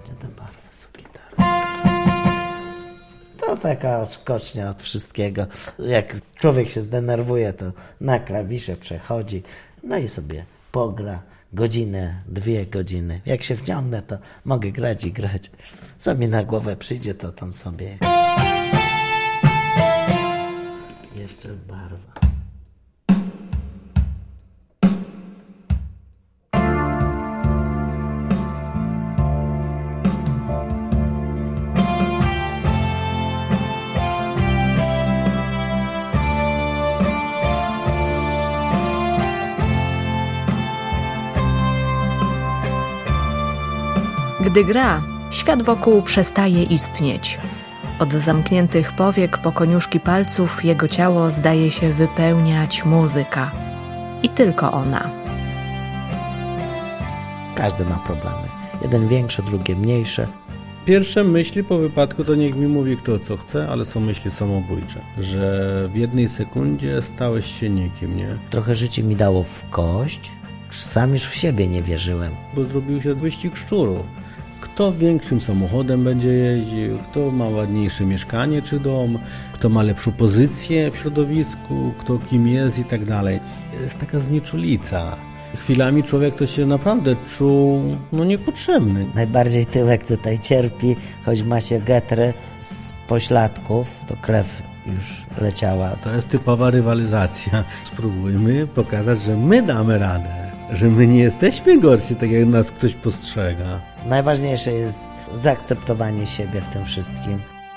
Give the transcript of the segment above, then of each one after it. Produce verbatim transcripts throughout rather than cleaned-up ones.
Gdzie te barwy są gitary? To taka odskocznia od wszystkiego. Jak człowiek się zdenerwuje, to na klawisze przechodzi, no i sobie pogra godzinę, dwie godziny. Jak się wciągnę, to mogę grać i grać. Co mi na głowę przyjdzie, to tam sobie... Jeszcze barwa. Gdy gra, świat wokół przestaje istnieć. Od zamkniętych powiek po koniuszki palców jego ciało zdaje się wypełniać muzyka. I tylko ona. Każdy ma problemy. Jeden większy, drugie mniejsze. Pierwsze myśli po wypadku to niech mi mówi kto co chce, ale są myśli samobójcze. Że w jednej sekundzie stałeś się nikim, nie? Trochę życie mi dało w kość. Sam już w siebie nie wierzyłem. Bo zrobił się wyścig szczurów. Kto większym samochodem będzie jeździł, kto ma ładniejsze mieszkanie czy dom, kto ma lepszą pozycję w środowisku, kto kim jest i tak dalej. Jest taka znieczulica. Chwilami człowiek to się naprawdę czuł no niepotrzebny. Najbardziej tyłek tutaj cierpi, choć ma się getrę z pośladków, to krew już leciała. To jest typowa rywalizacja. Spróbujmy pokazać, że my damy radę, że my nie jesteśmy gorsi, tak jak nas ktoś postrzega. Najważniejsze jest zaakceptowanie siebie w tym wszystkim.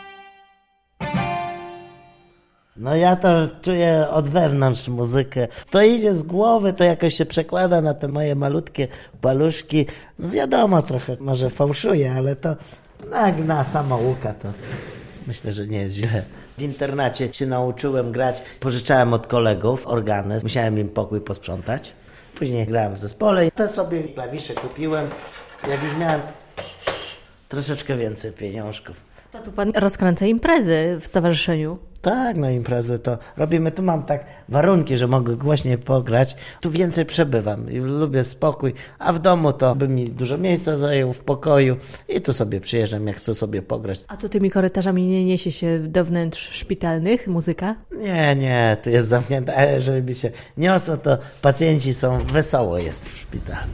No ja to czuję od wewnątrz muzykę. To idzie z głowy, to jakoś się przekłada na te moje malutkie paluszki. No wiadomo, trochę może fałszuję, ale to no jak na samouka to myślę, że nie jest źle. W internacie się nauczyłem grać, pożyczałem od kolegów organy, musiałem im pokój posprzątać. Później grałem w zespole i te sobie klawisze kupiłem, jak już miałem troszeczkę więcej pieniążków. To tu pan rozkręca imprezy w stowarzyszeniu. Tak, no imprezy to robimy. Tu mam tak warunki, że mogę głośniej pograć. Tu więcej przebywam i lubię spokój, a w domu to by mi dużo miejsca zajął w pokoju i tu sobie przyjeżdżam, jak chcę sobie pograć. A tu tymi korytarzami nie niesie się do wnętrz szpitalnych muzyka? Nie, nie, tu jest zamknięte, a jeżeli by się niosło, to pacjenci są, wesoło jest w szpitalu.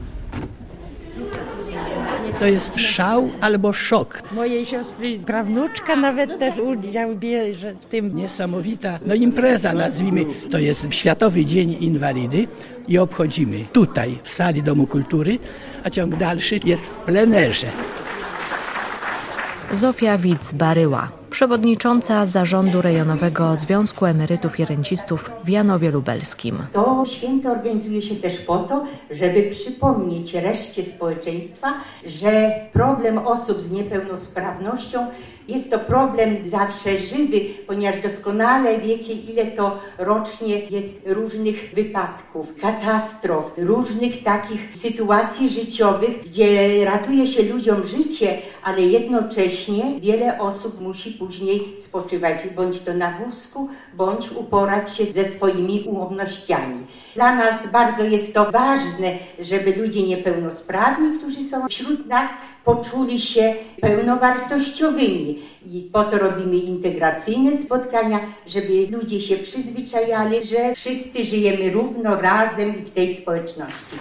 To jest szał albo szok. Mojej siostry prawnuczka nawet też udział bierze w tym. Niesamowita no impreza, nazwijmy. To jest Światowy Dzień Inwalidy i obchodzimy tutaj w sali Domu Kultury, a ciąg dalszy jest w plenerze. Zofia Widz-Baryła, przewodnicząca Zarządu Rejonowego Związku Emerytów i Rencistów w Janowie Lubelskim. To święto organizuje się też po to, żeby przypomnieć reszcie społeczeństwa, że problem osób z niepełnosprawnością jest to problem zawsze żywy, ponieważ doskonale wiecie, ile to rocznie jest różnych wypadków, katastrof, różnych takich sytuacji życiowych, gdzie ratuje się ludziom życie, ale jednocześnie wiele osób musi później spoczywać bądź to na wózku, bądź uporać się ze swoimi ułomnościami. Dla nas bardzo jest to ważne, żeby ludzie niepełnosprawni, którzy są wśród nas, poczuli się pełnowartościowymi. I po to robimy integracyjne spotkania, żeby ludzie się przyzwyczajali, że wszyscy żyjemy równo, razem w tej społeczności.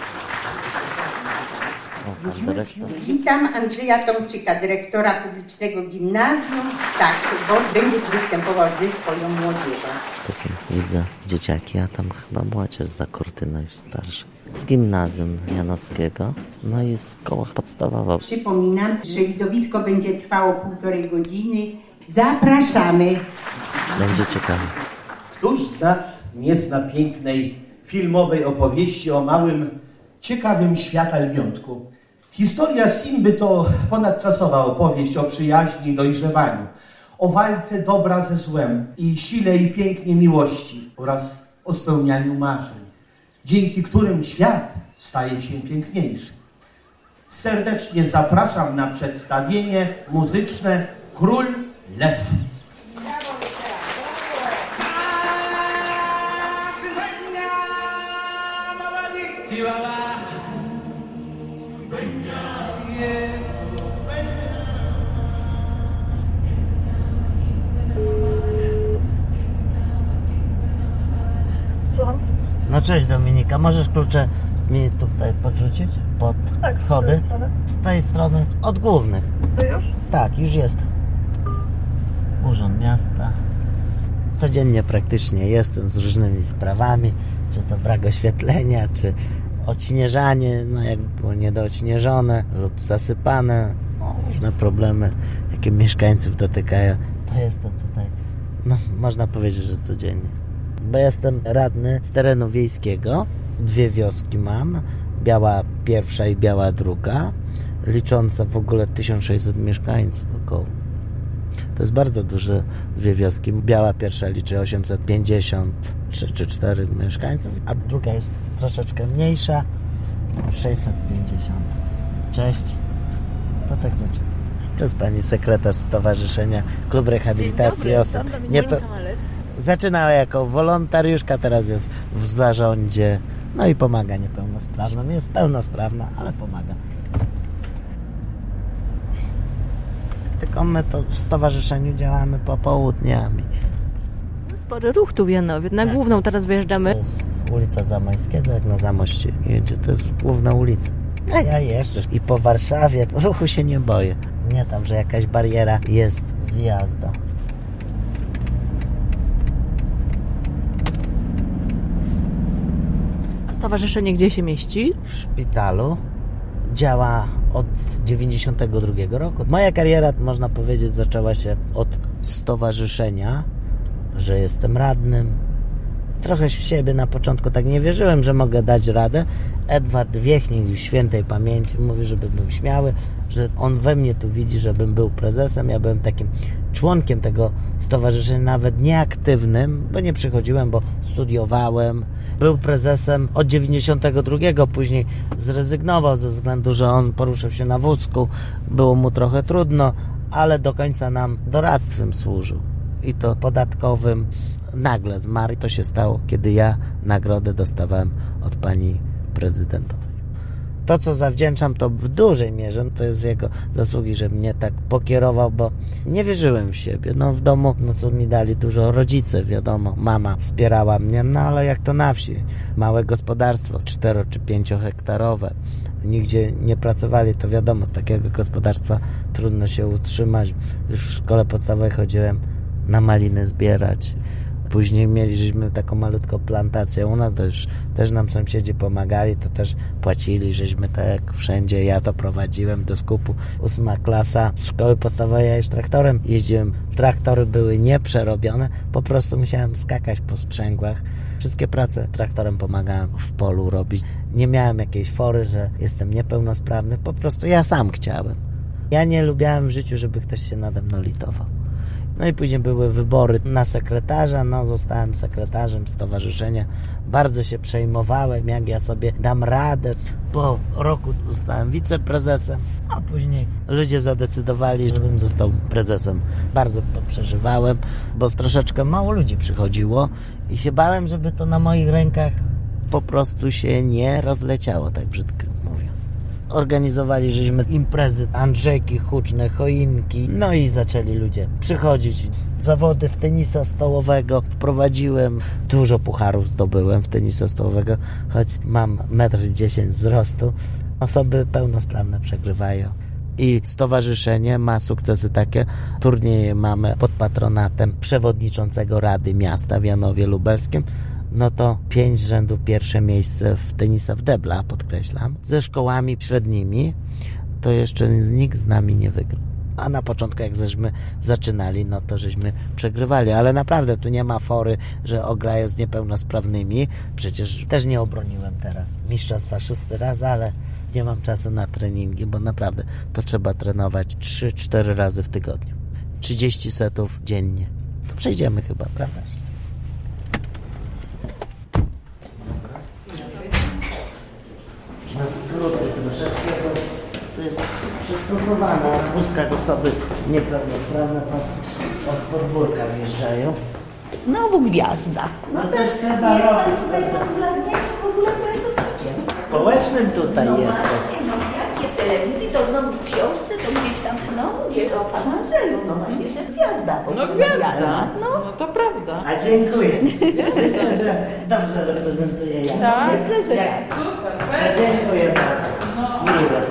Witam Andrzeja Tomczyka, dyrektora publicznego gimnazjum. Tak, bo będzie występował ze swoją młodzieżą. To są, widzę, dzieciaki, a tam chyba młodzież za kurtyną już starsza. Z gimnazjum janowskiego, no i z szkoły podstawowej. Przypominam, że widowisko będzie trwało półtorej godziny. Zapraszamy. Będzie ciekawe. Któż z nas nie zna pięknej filmowej opowieści o małym, ciekawym świata lwiątku? Historia Simby to ponadczasowa opowieść o przyjaźni i dojrzewaniu, o walce dobra ze złem i sile i pięknie miłości oraz o spełnianiu marzeń, dzięki którym świat staje się piękniejszy. Serdecznie zapraszam na przedstawienie muzyczne Król Lew. Chihuahua. Cześć Dominika, możesz klucze mi tutaj podrzucić pod Tak, schody? z Z tej strony, od głównych. To już? Tak, już jest. Urząd Miasta. Codziennie praktycznie jestem z różnymi sprawami, czy to brak oświetlenia, czy odśnieżanie, no jak było niedoodśnieżone lub zasypane, no, różne problemy, jakie mieszkańców dotykają. To jest to tutaj, no można powiedzieć, że codziennie. Bo jestem radny z terenu wiejskiego, dwie wioski mam, Biała pierwsza i Biała druga, licząca w ogóle tysiąc sześćset mieszkańców około. To jest bardzo duże dwie wioski. Biała pierwsza liczy osiemset pięćdziesiąt trzy czy cztery mieszkańców, a druga jest troszeczkę mniejsza, sześćset pięćdziesiąt. Cześć. To tak będzie. To jest pani sekretarz Stowarzyszenia Klub Rehabilitacji Osób. Niepe... Zaczynała jako wolontariuszka, teraz jest w zarządzie, no i pomaga niepełnosprawnym. Jest pełnosprawna, ale pomaga. Tylko my to w stowarzyszeniu działamy popołudniami. Spory ruch tu w Janowie. Na tak. Główną teraz wyjeżdżamy. To jest ulica Zamoyskiego, jak na Zamoście jedzie. To jest główna ulica. A ja jeszcze i po Warszawie ruchu się nie boję. Nie tam, że jakaś bariera jest z jazdą. A stowarzyszenie gdzie się mieści? W szpitalu. Działa od dziewięćdziesiątego drugiego roku. Moja kariera, można powiedzieć, zaczęła się od stowarzyszenia, że jestem radnym. Trochę w siebie na początku tak nie wierzyłem, że mogę dać radę. Edward Wiechnik, już świętej pamięci, mówi, żebym był śmiały, że on we mnie tu widzi, żebym był prezesem. Ja byłem takim członkiem tego stowarzyszenia, nawet nieaktywnym, bo nie przychodziłem, bo studiowałem. Był prezesem od dziewięćdziesiątego drugiego, później zrezygnował ze względu, że on poruszał się na wózku. Było mu trochę trudno, ale do końca nam doradztwem służył. I to podatkowym. Nagle zmarł. To się stało, kiedy ja nagrodę dostawałem od pani prezydentowej. To, co zawdzięczam, to w dużej mierze to jest jego zasługi, że mnie tak pokierował, bo nie wierzyłem w siebie. No w domu, no co mi dali dużo rodzice, wiadomo, mama wspierała mnie, no ale jak to na wsi, małe gospodarstwo, cztero czy pięciohektarowe, nigdzie nie pracowali, to wiadomo, z takiego gospodarstwa trudno się utrzymać. Już w szkole podstawowej chodziłem na maliny zbierać. Później mieliśmy taką malutką plantację u nas, to już też nam sąsiedzi pomagali, to też płacili, żeśmy tak jak wszędzie, ja to prowadziłem do skupu. Ósma klasa szkoły podstawowej, ja już traktorem jeździłem. Traktory były nieprzerobione, po prostu musiałem skakać po sprzęgłach. Wszystkie prace traktorem pomagałem w polu robić. Nie miałem jakiejś fory, że jestem niepełnosprawny, po prostu ja sam chciałem. Ja nie lubiałem w życiu, żeby ktoś się nade mną litował. No i później były wybory na sekretarza, no zostałem sekretarzem stowarzyszenia. Bardzo się przejmowałem, jak ja sobie dam radę. Po roku zostałem wiceprezesem, a później ludzie zadecydowali, żebym został prezesem. Bardzo to przeżywałem, bo troszeczkę mało ludzi przychodziło i się bałem, żeby to na moich rękach po prostu się nie rozleciało, tak brzydko mówię. Organizowali żeśmy imprezy, Andrzejki huczne, choinki, no i zaczęli ludzie przychodzić. Zawody w tenisa stołowego wprowadziłem, dużo pucharów zdobyłem w tenisa stołowego, choć mam metr dziesięć wzrostu. Osoby pełnosprawne przegrywają. I stowarzyszenie ma sukcesy takie. Turnieje mamy pod patronatem przewodniczącego Rady Miasta w Janowie Lubelskim. No to pięć z rzędu pierwsze miejsce w tenisa w debla, podkreślam. Ze szkołami średnimi to jeszcze nikt z nami nie wygrał. A na początku jak żeśmy zaczynali, no to żeśmy przegrywali. Ale naprawdę tu nie ma fory, że ograję z niepełnosprawnymi. Przecież też nie obroniłem teraz mistrzostwa szósty raz, ale nie mam czasu na treningi, bo naprawdę to trzeba trenować trzy cztery razy w tygodniu. trzydzieści setów dziennie. To przejdziemy chyba, prawda? Na skróty troszeczkę, bo to jest przystosowane. W wózkach osoby niepełnosprawne to od podwórka wjeżdżają. Znowu gwiazda. No też trzeba robić. W ogóle pracować. Społecznym tutaj jestem. telewizji, to znowu w książce, to gdzieś tam, no mówię o Panu Andrzeju, no właśnie, że gwiazda. No gwiazda, no. no to prawda. A dziękuję. Myślę, że dobrze reprezentuję ja. Tak? Myślę, że Jak- tak. Super, A dziękuję bardzo. No. Miłe.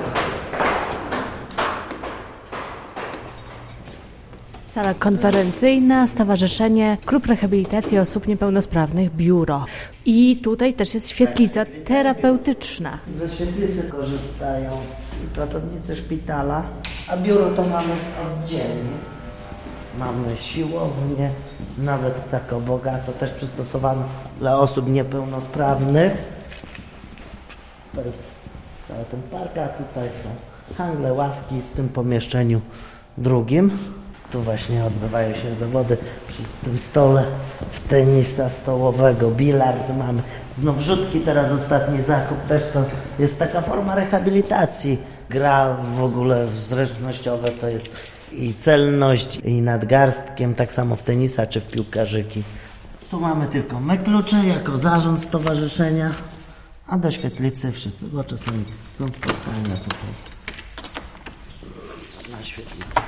Sala konferencyjna, Stowarzyszenie Klub Rehabilitacji Osób Niepełnosprawnych, biuro. I tutaj też jest świetlica terapeutyczna. Ze świetlicy korzystają i pracownicy szpitala, a biuro to mamy oddzielnie. Mamy siłownię, nawet taką bogato, też przystosowaną dla osób niepełnosprawnych. To jest cały ten park, a tutaj są handle, ławki w tym pomieszczeniu drugim. Tu właśnie odbywają się zawody przy tym stole w tenisa stołowego, bilard mamy. Znów rzutki, teraz ostatni zakup, też to jest taka forma rehabilitacji. Gra w ogóle zręcznościowe to jest i celność, i nadgarstkiem, tak samo w tenisa czy w piłkarzyki. Tu mamy tylko my klucze jako zarząd stowarzyszenia, a do świetlicy wszyscy, bo czasami są spotkania tutaj na świetlicy.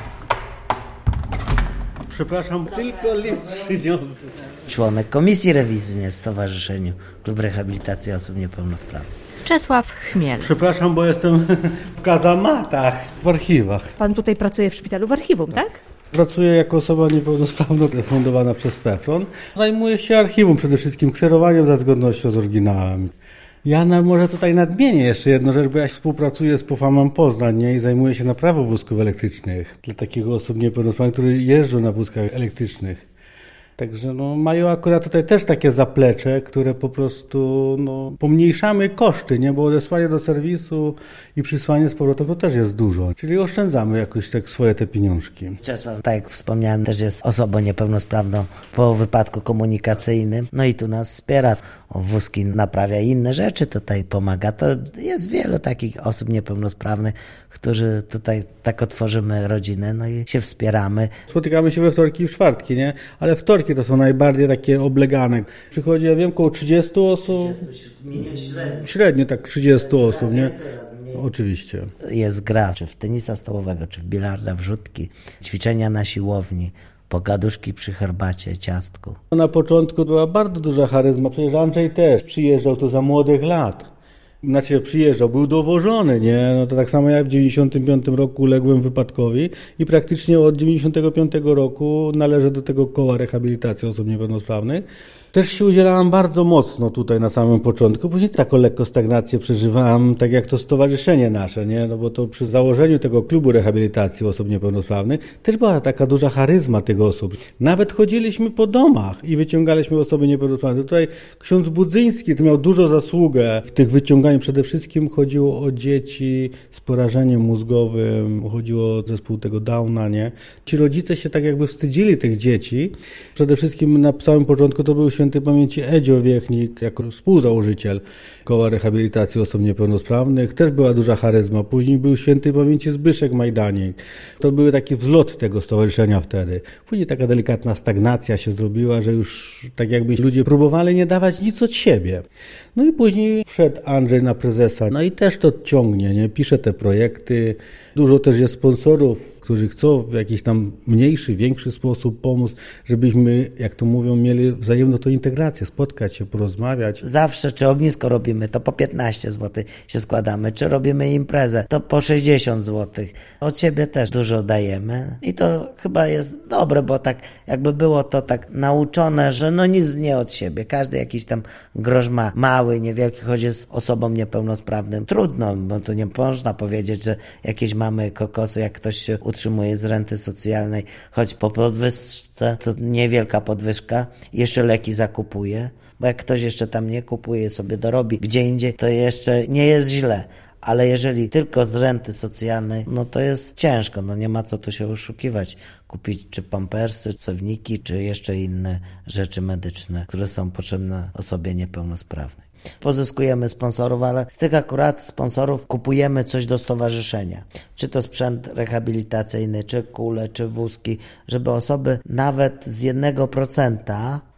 Przepraszam, tylko list przyniosę. Członek komisji rewizyjnej w Stowarzyszeniu Klub Rehabilitacji Osób Niepełnosprawnych. Czesław Chmiel. Przepraszam, bo jestem w kazamatach, w archiwach. Pan tutaj pracuje w szpitalu w archiwum, tak? Pracuję jako osoba niepełnosprawna refundowana przez PEFRON. Zajmuję się archiwum, przede wszystkim kserowaniem za zgodnością z oryginałem. Ja na, może tutaj nadmienię jeszcze jedną rzecz, bo ja współpracuję z PUFAM Poznań, nie? I zajmuję się naprawą wózków elektrycznych dla takich osób niepełnosprawnych, które jeżdżą na wózkach elektrycznych. Także no, mają akurat tutaj też takie zaplecze, które po prostu no, pomniejszamy koszty, nie? Bo odesłanie do serwisu i przysłanie z powrotem to też jest dużo. Czyli oszczędzamy jakoś tak swoje te pieniążki. Czesław, tak jak wspomniałem, też jest osobą niepełnosprawną po wypadku komunikacyjnym. No i tu nas wspiera. O, wózki naprawia i inne rzeczy, tutaj pomaga. To jest wielu takich osób niepełnosprawnych, którzy tutaj tak otworzymy rodzinę, no i się wspieramy. Spotykamy się we wtorki i w czwartki, nie? Ale wtorki to są najbardziej takie oblegane. Przychodzi, ja wiem, około trzydzieści osób. Średnio. Średnio tak trzydzieści osób, nie? Oczywiście. Jest gra, czy w tenisa stołowego, czy w bilarda, wrzutki, ćwiczenia na siłowni, pogaduszki przy herbacie, ciastku. Na początku była bardzo duża charyzma, przecież Andrzej też przyjeżdżał tu za młodych lat. Znaczy przyjeżdżał, był dowożony, nie? No to tak samo jak w dziewięćdziesiątym piątym roku uległem wypadkowi i praktycznie od dziewięćdziesiątego piątego roku należę do tego koła rehabilitacji osób niepełnosprawnych. Też się udzielałam bardzo mocno tutaj na samym początku, później taką lekko stagnację przeżywałam, tak jak to stowarzyszenie nasze, nie? No bo to przy założeniu tego klubu rehabilitacji osób niepełnosprawnych też była taka duża charyzma tych osób. Nawet chodziliśmy po domach i wyciągaliśmy osoby niepełnosprawne. Tutaj ksiądz Budzyński to miał dużo zasługę w tych wyciąganiu. Przede wszystkim chodziło o dzieci z porażeniem mózgowym, chodziło o zespół tego Downa, nie? Ci rodzice się tak jakby wstydzili tych dzieci. Przede wszystkim na samym początku to był świętej pamięci Edzio Wiechnik, jako współzałożyciel koła rehabilitacji osób niepełnosprawnych. Też była duża charyzma. Później był świętej pamięci Zbyszek Majdanik. To był taki wzlot tego stowarzyszenia wtedy. Później taka delikatna stagnacja się zrobiła, że już tak jakby ludzie próbowali nie dawać nic od siebie. No i później wszedł Andrzej na prezesa. No i też to ciągnie, nie? Pisze te projekty. Dużo też jest sponsorów, którzy chcą w jakiś tam mniejszy, większy sposób pomóc, żebyśmy, jak to mówią, mieli wzajemną to integrację, spotkać się, porozmawiać. Zawsze, czy ognisko robimy, to po piętnaście złotych się składamy, czy robimy imprezę, to po sześćdziesiąt złotych. Od siebie też dużo dajemy i to chyba jest dobre, bo tak jakby było to tak nauczone, że no nic nie od siebie. Każdy jakiś tam grosz ma, mały, niewielki, choć jest osobą niepełnosprawnym. Trudno, bo tu nie można powiedzieć, że jakieś mamy kokosy, jak ktoś się utrzymuje z renty socjalnej, choć po podwyżce, to niewielka podwyżka, jeszcze leki zakupuje, bo jak ktoś jeszcze tam nie kupuje, sobie dorobi gdzie indziej, to jeszcze nie jest źle. Ale jeżeli tylko z renty socjalnej, no to jest ciężko, no nie ma co tu się oszukiwać. Kupić czy pampersy, cewniki, czy jeszcze inne rzeczy medyczne, które są potrzebne osobie niepełnosprawnej. Pozyskujemy sponsorów, ale z tych akurat sponsorów kupujemy coś do stowarzyszenia. Czy to sprzęt rehabilitacyjny, czy kule, czy wózki, żeby osoby nawet z jednego procenta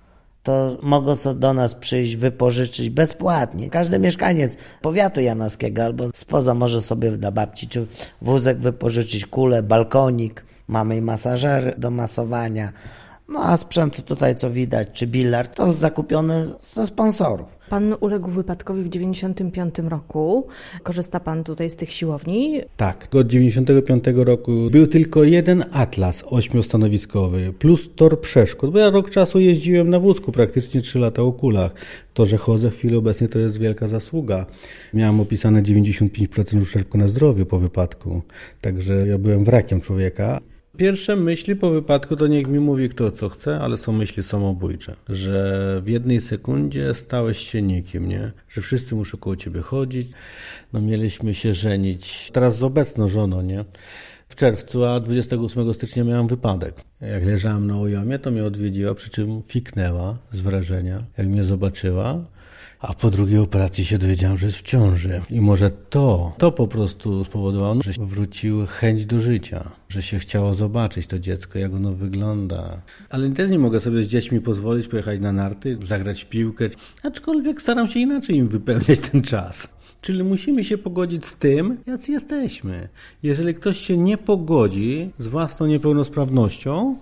to mogą sobie do nas przyjść, wypożyczyć bezpłatnie. Każdy mieszkaniec powiatu janowskiego albo spoza może sobie dla babci czy wózek wypożyczyć, kulę, balkonik. Mamy i masażery do masowania. No a sprzęt tutaj, co widać, czy bilard, to zakupiony ze sponsorów. Pan uległ wypadkowi w dziewięćdziesiątym piątym roku. Korzysta pan tutaj z tych siłowni? Tak, od dziewięćdziesiątego piątego roku był tylko jeden atlas ośmiostanowiskowy plus tor przeszkód, bo ja rok czasu jeździłem na wózku, praktycznie trzy lata o kulach. To, że chodzę w chwili obecnej, to jest wielka zasługa. Miałem opisane dziewięćdziesiąt pięć procent uszczerbku na zdrowiu po wypadku, także ja byłem wrakiem człowieka. Pierwsze myśli po wypadku to niech mi mówi kto co chce, ale są myśli samobójcze, że w jednej sekundzie stałeś się nikim, nie? Że wszyscy muszą koło ciebie chodzić, no mieliśmy się żenić, teraz z obecną żoną, nie? W czerwcu, a dwudziestego ósmego stycznia miałem wypadek. Jak leżałem na ujomie, to mnie odwiedziła, przy czym fiknęła z wrażenia, jak mnie zobaczyła. A po drugiej operacji się dowiedziałem, że jest w ciąży. I może to, to po prostu spowodowało, że wróciła chęć do życia. Że się chciało zobaczyć to dziecko, jak ono wygląda. Ale też nie mogę sobie z dziećmi pozwolić pojechać na narty, zagrać w piłkę. Aczkolwiek staram się inaczej im wypełniać ten czas. Czyli musimy się pogodzić z tym, jacy jesteśmy. Jeżeli ktoś się nie pogodzi z własną niepełnosprawnością,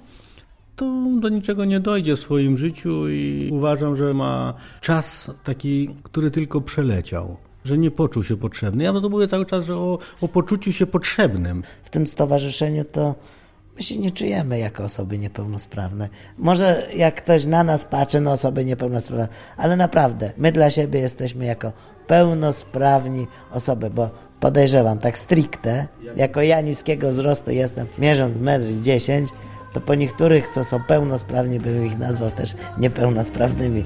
to do niczego nie dojdzie w swoim życiu i uważam, że ma czas taki, który tylko przeleciał, że nie poczuł się potrzebny. Ja to mówię cały czas, że o, o poczuciu się potrzebnym. W tym stowarzyszeniu to my się nie czujemy jako osoby niepełnosprawne. Może jak ktoś na nas patrzy, na osoby niepełnosprawne, ale naprawdę, my dla siebie jesteśmy jako pełnosprawni osoby, bo podejrzewam tak stricte, jako ja niskiego wzrostu jestem, mierząc metr dziesięć, to po niektórych, co są pełnosprawni, bym ich nazwał też niepełnosprawnymi.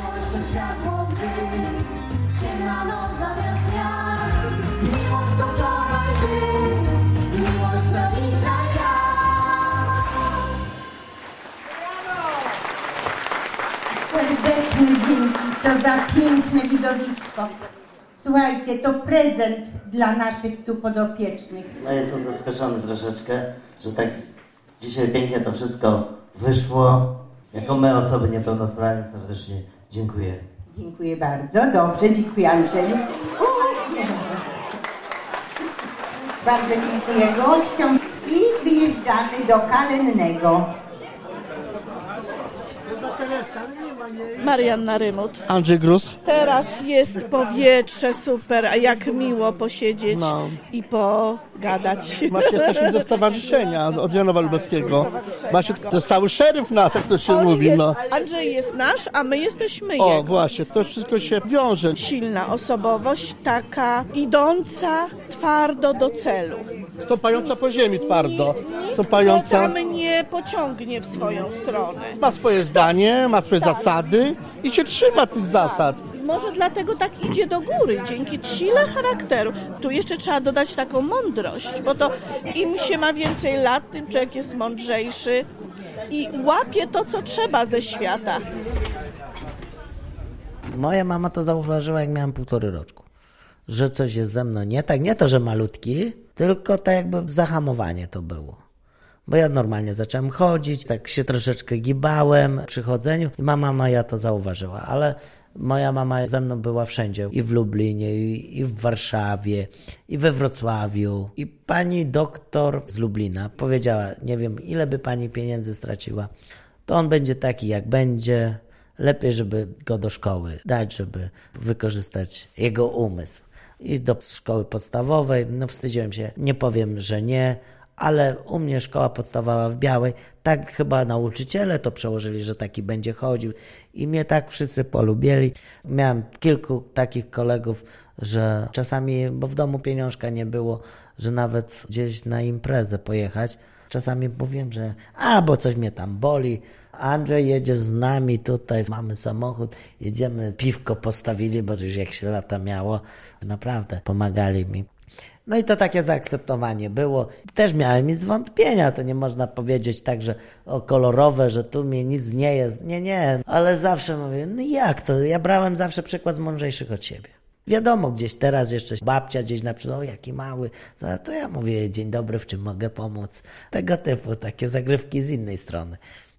Serdeczne dzięki, co za piękne widowisko. Słuchajcie, to prezent dla naszych tu podopiecznych. No jestem zaskoczony troszeczkę, że tak dzisiaj pięknie to wszystko wyszło. Jako my, osoby niepełnosprawne, serdecznie dziękuję. Dziękuję bardzo. Dobrze, dziękuję Andrzeju. Bardzo dziękuję gościom i wyjeżdżamy do Kalennego. Marianna Rymut. Andrzej Grus. Teraz jest powietrze super, a jak miło posiedzieć no. i pogadać. Właśnie jesteśmy ze stowarzyszenia od Janowa Lubelskiego. Właśnie to jest cały szeryf nas, jak to się On mówi. Jest, no. Andrzej jest nasz, a my jesteśmy o, jego. O właśnie, to wszystko się wiąże. Silna osobowość, taka idąca twardo do celu. Stąpająca po ziemi twardo. Nikt Stąpająca... go tam nie pociągnie w swoją stronę. Ma swoje zdanie, ma swoje tak. zasady i się trzyma tych zasad. Może dlatego tak idzie do góry, dzięki sile charakteru. Tu jeszcze trzeba dodać taką mądrość, bo to im się ma więcej lat, tym człowiek jest mądrzejszy i łapie to, co trzeba ze świata. Moja mama to zauważyła, jak miałem półtory roczku, że coś jest ze mną nie tak. Nie to, że malutki, tylko tak jakby zahamowanie to było. Bo ja normalnie zacząłem chodzić, tak się troszeczkę gibałem przy chodzeniu i mama moja to zauważyła, ale moja mama ze mną była wszędzie, i w Lublinie, i, i w Warszawie, i we Wrocławiu. I pani doktor z Lublina powiedziała, nie wiem ile by pani pieniędzy straciła, to on będzie taki jak będzie, lepiej żeby go do szkoły dać, żeby wykorzystać jego umysł. I do szkoły podstawowej, no wstydziłem się, nie powiem, że nie, ale u mnie szkoła podstawowa w Białej, tak chyba nauczyciele to przełożyli, że taki będzie chodził i mnie tak wszyscy polubili. Miałem kilku takich kolegów, że czasami, bo w domu pieniążka nie było, że nawet gdzieś na imprezę pojechać, czasami mówiłem, że a, bo coś mnie tam boli, Andrzej jedzie z nami tutaj, mamy samochód, jedziemy, piwko postawili, bo już jak się lata miało, naprawdę pomagali mi. No i to takie zaakceptowanie było. Też miałem i zwątpienia, to nie można powiedzieć tak, że o kolorowe, że tu mi nic nie jest. Nie, nie, ale zawsze mówię, no jak to? Ja brałem zawsze przykład z mądrzejszych od siebie. Wiadomo, gdzieś teraz jeszcze babcia gdzieś naprzód, o jaki mały, to ja mówię, dzień dobry, w czym mogę pomóc? Tego typu, takie zagrywki z innej strony.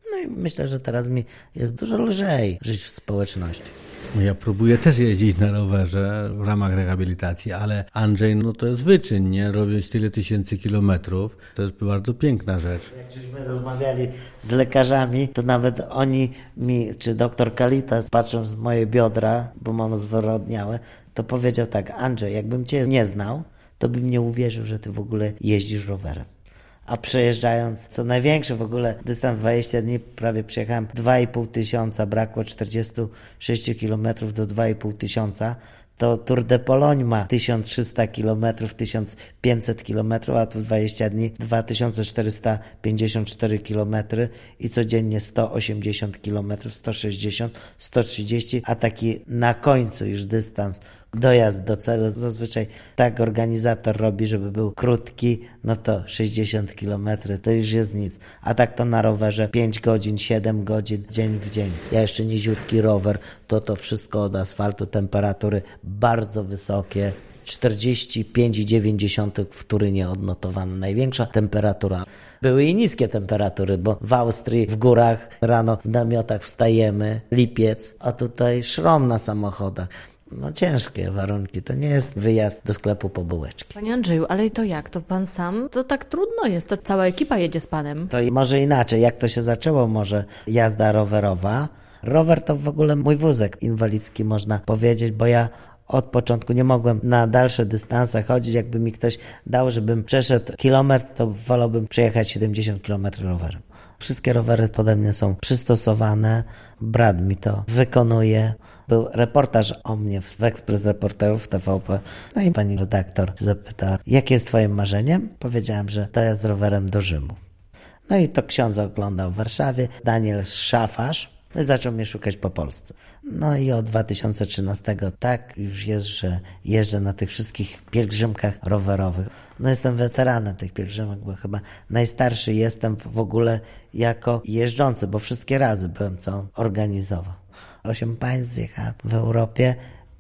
No i myślę, że teraz mi jest dużo lżej żyć w społeczności. Ja próbuję też jeździć na rowerze w ramach rehabilitacji, ale Andrzej, no to jest wyczyn, nie? Robiąc tyle tysięcy kilometrów, to jest bardzo piękna rzecz. Jak żeśmy rozmawiali z lekarzami, to nawet oni mi, czy doktor Kalita, patrząc w moje biodra, bo mam zwyrodniałe, to powiedział tak: Andrzej, jakbym cię nie znał, to bym nie uwierzył, że ty w ogóle jeździsz rowerem. A przejeżdżając, co największy w ogóle dystans, dwadzieścia dni, prawie przejechałem dwa i pół tysiąca, brakło czterdzieści sześć kilometrów do dwa i pół tysiąca, to Tour de Pologne ma tysiąc trzysta kilometrów, tysiąc pięćset kilometrów, a tu dwadzieścia dni, dwa tysiące czterysta pięćdziesiąt cztery kilometry i codziennie sto osiemdziesiąt kilometrów, sto sześćdziesiąt, sto trzydzieści, a taki na końcu już dystans, dojazd do celu, zazwyczaj tak organizator robi, żeby był krótki, no to sześćdziesiąt kilometrów to już jest nic, a tak to na rowerze pięć godzin, siedem godzin, dzień w dzień. Ja jeszcze niziutki rower, to to wszystko od asfaltu, temperatury bardzo wysokie, czterdzieści pięć i dziewięć dziesiątych w Turynie odnotowana największa temperatura. Były i niskie temperatury, bo w Austrii w górach rano w namiotach wstajemy, lipiec, a tutaj szrom na samochodach. No ciężkie warunki, to nie jest wyjazd do sklepu po bułeczki. Panie Andrzeju, ale to jak? To pan sam? To tak trudno jest, to cała ekipa jedzie z panem. To może inaczej, jak to się zaczęło, może jazda rowerowa. Rower to w ogóle mój wózek inwalidzki, można powiedzieć, bo ja od początku nie mogłem na dalsze dystanse chodzić. Jakby mi ktoś dał, żebym przeszedł kilometr, to wolałbym przejechać siedemdziesiąt kilometrów rowerem. Wszystkie rowery pode mnie są przystosowane, brat mi to wykonuje. Był reportaż o mnie w Ekspres Reporterów w T V P. No i pani redaktor zapytała, jakie jest twoim marzeniem? Powiedziałem, że to jest rowerem do Rzymu. No i to ksiądz oglądał w Warszawie, Daniel Szafarz, no i zaczął mnie szukać po Polsce. No i od dwa tysiące trzynastego tak już jest, że jeżdżę na tych wszystkich pielgrzymkach rowerowych. No jestem weteranem tych pielgrzymek, bo chyba najstarszy jestem w ogóle jako jeżdżący, bo wszystkie razy byłem, co on organizował. Osiem państw jechałem w Europie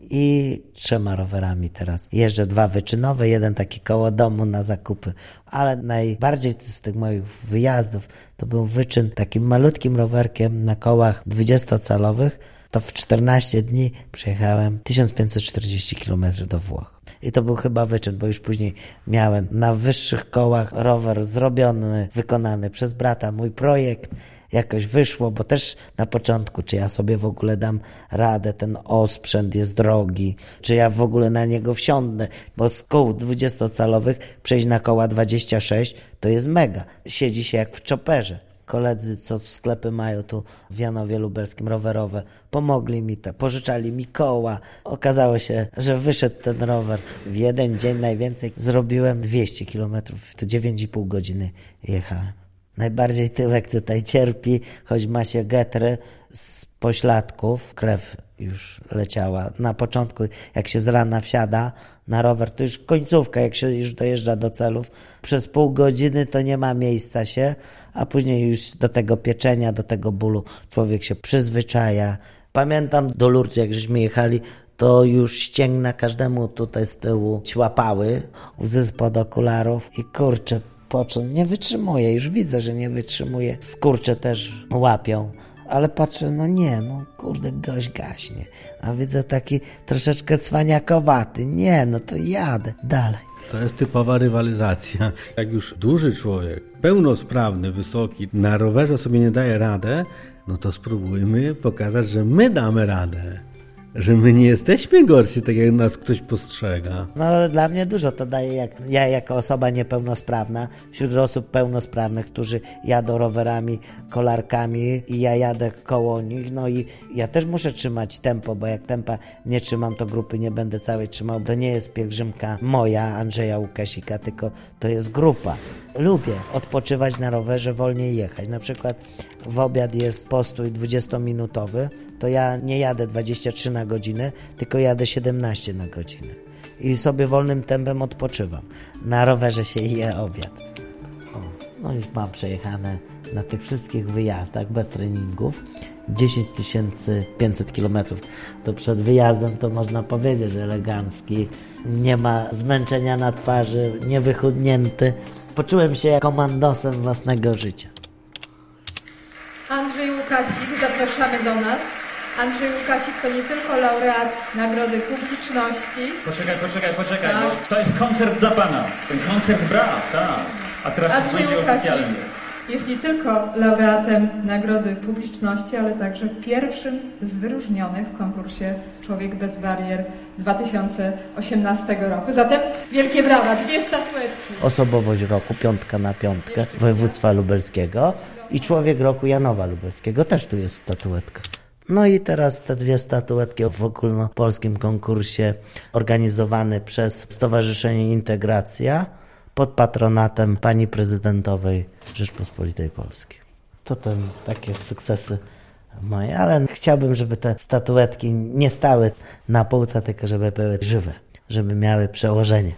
i trzema rowerami teraz. Jeżdżę dwa wyczynowe, jeden taki koło domu na zakupy. Ale najbardziej z tych moich wyjazdów to był wyczyn takim malutkim rowerkiem na kołach dwudziestocalowych. To w czternaście dni przejechałem tysiąc pięćset czterdzieści kilometrów do Włoch. I to był chyba wyczyn, bo już później miałem na wyższych kołach rower zrobiony, wykonany przez brata, mój projekt. Jakoś wyszło, bo też na początku, czy ja sobie w ogóle dam radę, ten osprzęt jest drogi, czy ja w ogóle na niego wsiądę, bo z kół dwudziestocalowych przejść na koła dwadzieścia sześć to jest mega. Siedzi się jak w chopperze. Koledzy, co sklepy mają tu w Janowie Lubelskim rowerowe, pomogli mi to, pożyczali mi koła. Okazało się, że wyszedł ten rower. W jeden dzień najwięcej zrobiłem dwieście kilometrów, to dziewięć i pół godziny jechałem. Najbardziej tyłek tutaj cierpi, choć ma się getry z pośladków, krew już leciała. Na początku, jak się z rana wsiada na rower, to już końcówka, jak się już dojeżdża do celów, przez pół godziny to nie ma miejsca się, a później już do tego pieczenia, do tego bólu człowiek się przyzwyczaja. Pamiętam do Lourdes, jak żeśmy jechali, to już ścięgna każdemu tutaj z tyłu łapały, łzy spod okularów i kurczę, począł, nie wytrzymuje, już widzę, że nie wytrzymuje. Skurcze też łapią, ale patrzę, no nie, no kurde, gość gaśnie. A widzę taki troszeczkę cwaniakowaty, nie, no to jadę dalej. To jest typowa rywalizacja. Jak już duży człowiek, pełnosprawny, wysoki, na rowerze sobie nie daje radę, no to spróbujmy pokazać, że my damy radę. Że my nie jesteśmy gorsi, tak jak nas ktoś postrzega. No dla mnie dużo to daje, jak ja jako osoba niepełnosprawna, wśród osób pełnosprawnych, którzy jadą rowerami, kolarkami i ja jadę koło nich, no i ja też muszę trzymać tempo, bo jak tempa nie trzymam, to grupy nie będę całej trzymał. To nie jest pielgrzymka moja, Andrzeja Łukasika, tylko to jest grupa. Lubię odpoczywać na rowerze, wolniej jechać. Na przykład w obiad jest postój dwudziestominutowy, to ja nie jadę dwadzieścia trzy na godzinę, tylko jadę siedemnaście na godzinę. I sobie wolnym tempem odpoczywam. Na rowerze się je obiad. O, no już mam przejechane na tych wszystkich wyjazdach bez treningów dziesięć tysięcy pięćset kilometrów. To przed wyjazdem to można powiedzieć, że elegancki. Nie ma zmęczenia na twarzy, niewychudnięty. Poczułem się komandosem własnego życia. Andrzej Łukasik, zapraszamy do nas. Andrzej Łukasik to nie tylko laureat Nagrody Publiczności. Poczekaj, poczekaj, poczekaj, tak. Bo to jest koncert dla pana. Ten koncert braw, tak. A teraz Andrzej będzie Łukasik oficjalnie. jest nie tylko laureatem Nagrody Publiczności, ale także pierwszym z wyróżnionych w konkursie Człowiek bez barier dwa tysiące osiemnastego roku. Zatem wielkie brawa, dwie statuetki. Osobowość roku, piątka na piątkę województwa lubelskiego i Człowiek roku Janowa Lubelskiego, też tu jest statuetka. No i teraz te dwie statuetki w ogólnopolskim konkursie organizowany przez Stowarzyszenie Integracja pod patronatem pani prezydentowej Rzeczpospolitej Polskiej. To ten, takie sukcesy moje, ale chciałbym, żeby te statuetki nie stały na półce, tylko żeby były żywe, żeby miały przełożenie.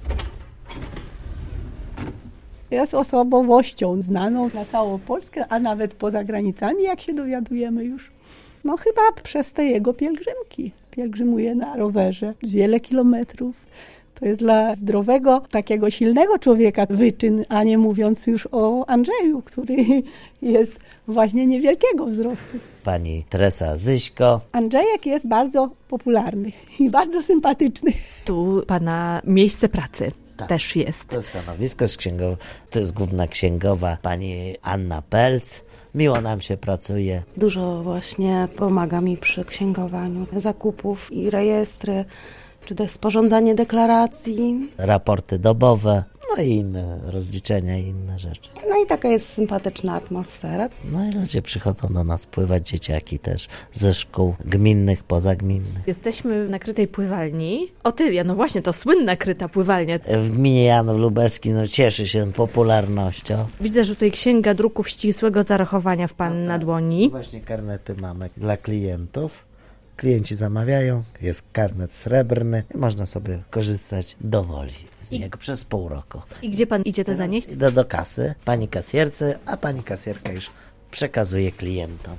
Jest osobowością znaną na całą Polskę, a nawet poza granicami, jak się dowiadujemy już. No chyba przez te jego pielgrzymki. Pielgrzymuje na rowerze wiele kilometrów. To jest dla zdrowego, takiego silnego człowieka wyczyn, a nie mówiąc już o Andrzeju, który jest właśnie niewielkiego wzrostu. Pani Teresa Zyśko. Andrzejek jest bardzo popularny i bardzo sympatyczny. Tu pana miejsce pracy. Tak, też jest. To jest stanowisko z księgowa, to jest główna księgowa pani Anna Pelc. Miło nam się pracuje. Dużo właśnie pomaga mi przy księgowaniu zakupów i rejestry, czy też sporządzanie deklaracji. Raporty dobowe, no i inne rozliczenia i inne rzeczy. No i taka jest sympatyczna atmosfera. No i ludzie przychodzą do nas pływać, dzieciaki też ze szkół gminnych, pozagminnych. Jesteśmy na krytej pływalni. Otylia, no właśnie, to słynna kryta pływalnia. W gminie Janów Lubelski no, cieszy się popularnością. Widzę, że tutaj księga druków ścisłego zarachowania w pan na dłoni. Właśnie karnety mamy dla klientów. Klienci zamawiają, jest karnet srebrny i można sobie korzystać dowoli z niego I... przez pół roku. I gdzie pan idzie to zanieść? Idę do kasy, pani kasjerce, a pani kasjerka już przekazuje klientom.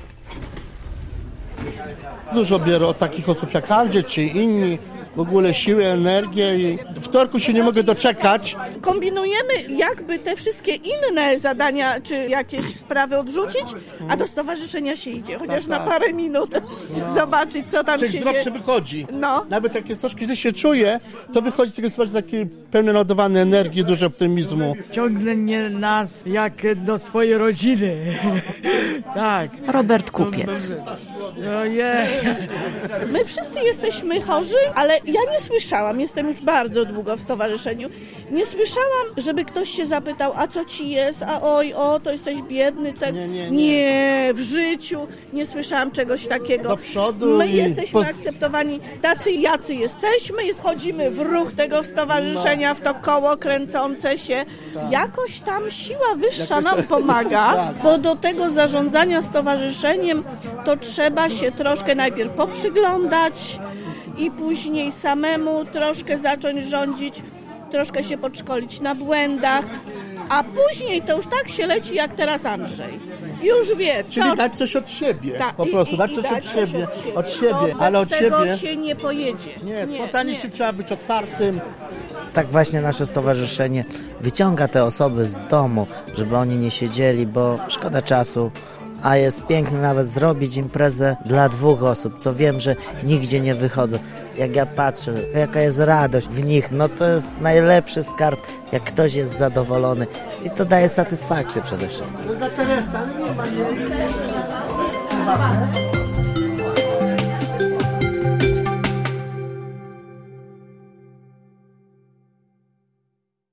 Dużo biorę od takich osób jak Andrzej czy inni, w ogóle siłę, energię i wtorku się nie mogę doczekać. Kombinujemy jakby te wszystkie inne zadania czy jakieś sprawy odrzucić, a do stowarzyszenia się idzie, chociaż tak, na parę minut no. zobaczyć, co tam Tych się dzieje. Tych wychodzi. No. Nawet jak jest troszkę źle się czuje, to wychodzi z tego stowarzyszenia taki pełny naładowanej energii, dużo optymizmu. Ciągle nie nas jak do swojej rodziny. Tak. Robert Kupiec. Ojej. My wszyscy jesteśmy chorzy, ale ja nie słyszałam, jestem już bardzo długo w stowarzyszeniu, nie słyszałam, żeby ktoś się zapytał, a co ci jest, a oj, o, to jesteś biedny. Tak. Nie, nie, nie. nie, w życiu nie słyszałam czegoś takiego. Do przodu. My jesteśmy poz... akceptowani tacy, jacy jesteśmy, jest, chodzimy w ruch tego stowarzyszenia, no. w to koło kręcące się. Tak. Jakoś tam siła wyższa Jakoś... nam pomaga, tak. bo do tego zarządzania stowarzyszeniem to trzeba się troszkę najpierw poprzyglądać i później samemu troszkę zacząć rządzić, troszkę się podszkolić na błędach, a później to już tak się leci jak teraz Andrzej. Już wie, co... Czyli dać coś od siebie, Ta, po prostu, i, dać i coś dać od siebie, od siebie, od siebie, bo ale bez od tego siebie... się nie pojedzie. Nie, spontanicznie nie. trzeba być otwartym. Tak właśnie nasze stowarzyszenie wyciąga te osoby z domu, żeby oni nie siedzieli, bo szkoda czasu. A jest piękne nawet zrobić imprezę dla dwóch osób, co wiem, że nigdzie nie wychodzą. Jak ja patrzę, jaka jest radość w nich, no to jest najlepszy skarb, jak ktoś jest zadowolony. I to daje satysfakcję przede wszystkim. To za Teresa, ale nie ma nie.